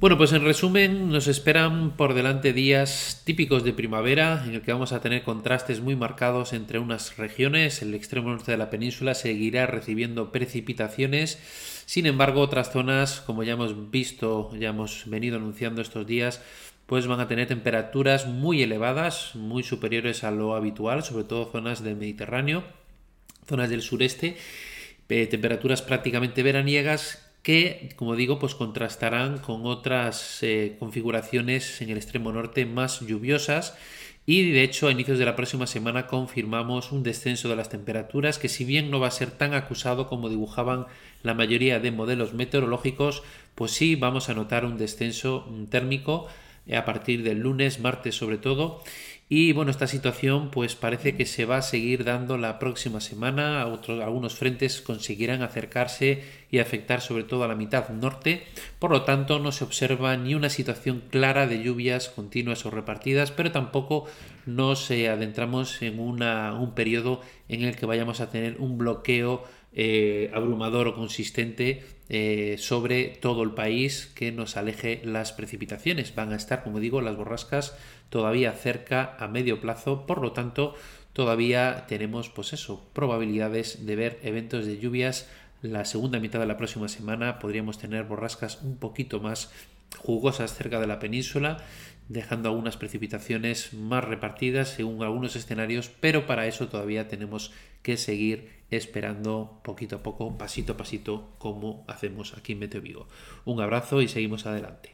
Bueno, pues en resumen, nos esperan por delante días típicos de primavera en el que vamos a tener contrastes muy marcados entre unas regiones. El extremo norte de la península seguirá recibiendo precipitaciones. Sin embargo, otras zonas, como ya hemos visto, ya hemos venido anunciando estos días, pues van a tener temperaturas muy elevadas, muy superiores a lo habitual, sobre todo zonas del Mediterráneo, zonas del sureste, temperaturas prácticamente veraniegas que, como digo, pues contrastarán con otras configuraciones en el extremo norte más lluviosas. Y de hecho, a inicios de la próxima semana confirmamos un descenso de las temperaturas que, si bien no va a ser tan acusado como dibujaban la mayoría de modelos meteorológicos, pues sí vamos a notar un descenso térmico a partir del lunes, martes sobre todo. Y bueno, esta situación pues parece que se va a seguir dando la próxima semana. Algunos frentes conseguirán acercarse y afectar sobre todo a la mitad norte. Por lo tanto, no se observa ni una situación clara de lluvias continuas o repartidas, pero tampoco nos adentramos en un periodo en el que vayamos a tener un bloqueo abrumador o consistente sobre todo el país que nos aleje las precipitaciones. Van a estar, como digo, las borrascas todavía cerca a medio plazo, por lo tanto todavía tenemos pues eso, probabilidades de ver eventos de lluvias. La segunda mitad de la próxima semana podríamos tener borrascas un poquito más jugosas cerca de la península, dejando algunas precipitaciones más repartidas según algunos escenarios, pero para eso todavía tenemos que seguir esperando poquito a poco, pasito a pasito, como hacemos aquí en Meteo Vigo. Un abrazo y seguimos adelante.